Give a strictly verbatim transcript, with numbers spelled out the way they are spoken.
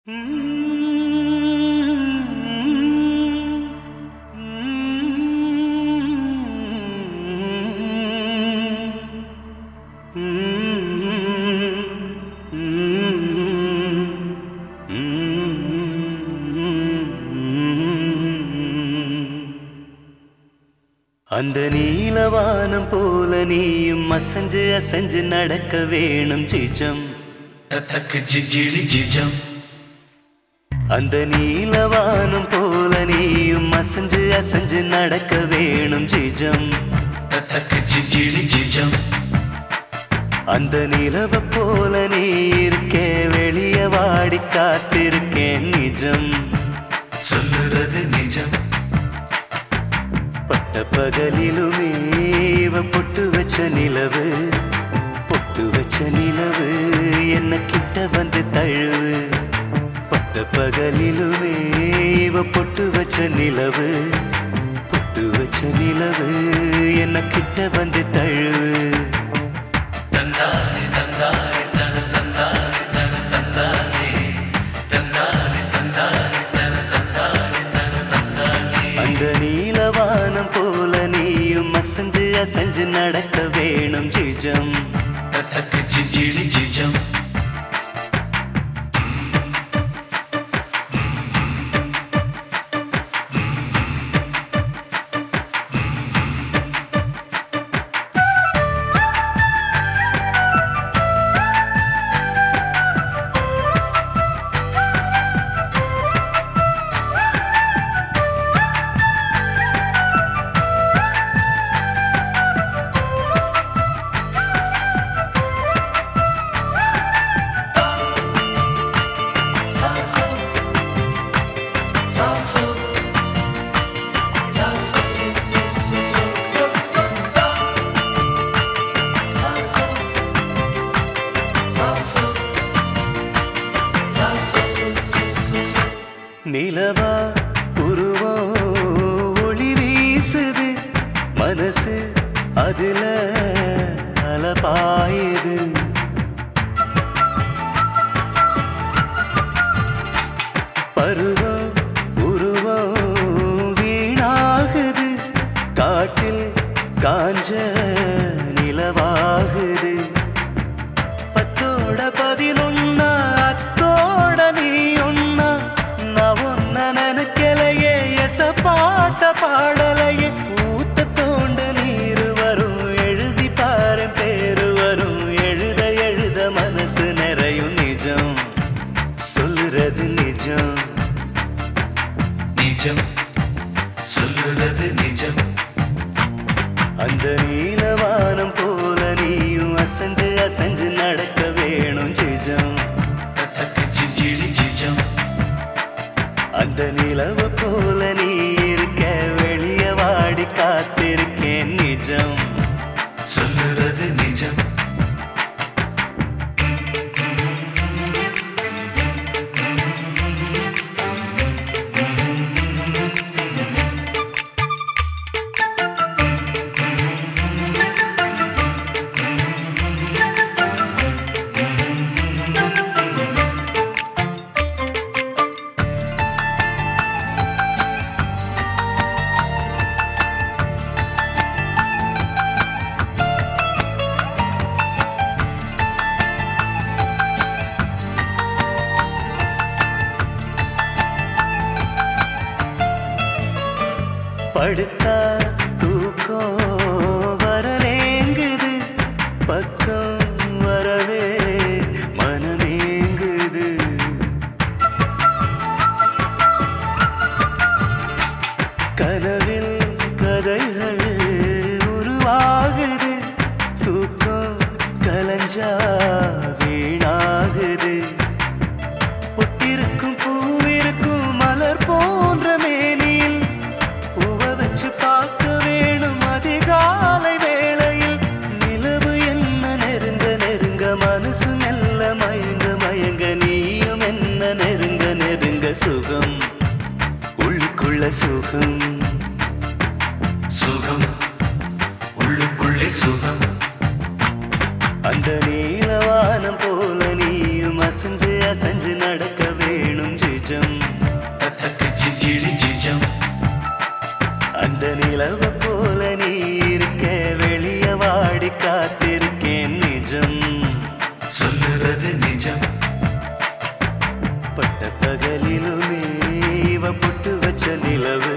அந்த நீலவானம் போல நீயும் அசஞ்சு அசஞ்சு நடக்க வேணும் ஜிஜம் தத்தக்கு ஜிஜிலி ஜிஜம். அந்த நீலவானம் போல நீயும் அசஞ்சு அசஞ்சு நடக்க வேணும் ஜிஜம் தத்தக்கு ஜிஜிலி ஜிஜம். அந்த நிலவ போல நீ இருக்கே வெளிய வாடி காத்திருக்கேன் நிஜம் சொல்லுறது நிஜம். பட்ட பகலிலுமே இவ பொட்டு வச்ச நிலவு பொட்டு வச்ச நிலவு என்ன கிட்ட வந்து தழுவு. பட்ட பகலிலுமே இவ பொட்டு வச்ச நிலவு பொட்டு வச்ச நிலவு என்ன கிட்ட வந்து தழுவு. தந்தானே தந்தானே தன தந்தானே தன தந்தானே தந்தானே தந்தானே தன தந்தானே தன தந்தானே. அந்த நீலவானம் போல நீயும் அசஞ்சு அசஞ்சு நடக்க வேணும் ஜிஜம் தத்தக்கு ஜிஜிலி ஜிஜம். நிலவா உருவம் ஒளி வீசுது மனசு அதுல அலபாயுது. பருவம் உருவம் வீணாகுது காட்டில் காஞ்ச நிலவாகுது. பத்தோட பதினொன்னா அத்தோட நீ ஒன்னா நான் ஒன்ன நினைக்கலையே எச பாட்ட பாடலையே. ஊத்த தோண்ட நீரு வரும் எழுதி பாரு பேரு வரும் எழுத எழுத மனசு நிறையும் நிஜம் சொல்லுறது நிஜம் நிஜம் சொல்லுறது நிஜம். அந்த நீலவானம் போல நீயும் அசஞ்சு அசஞ்சு நடக்க வேணும் ஜிஜம் தத்தக்கு ஜிஜிலி ஜிஜம். அந்த நிலவ போல நீ இருக்க வெளிய வாடி காத்திருக்கேன் நிஜம் சொல்லுறது நிஜம். படுத்தா தூக்கம் வரலேங்குது பக்கம் வரவே மனமேங்குது. கனவில் கதைகள் உருவாகுது தூக்கம் கலஞ்சா வீணாகுது. பொட்டிருக்கும் பூவிருக்கும் மலர் போன்ற மேனியில் பார்க்க வேணும் அதிகாலை வேளையில். நிலவு என்ன நெருங்க நெருங்க மனசு மெல்ல மயங்க மயங்க நீயும் என்ன நெருங்க நெருங்க சுகம் உள்ளுக்குள்ள சுகம் சுகம் உள்ளுக்குள்ளே சுகம். அந்த நீலவானம் போல நீயும் அசஞ்சு அசஞ்சு நடக்க வேணும் நிலவு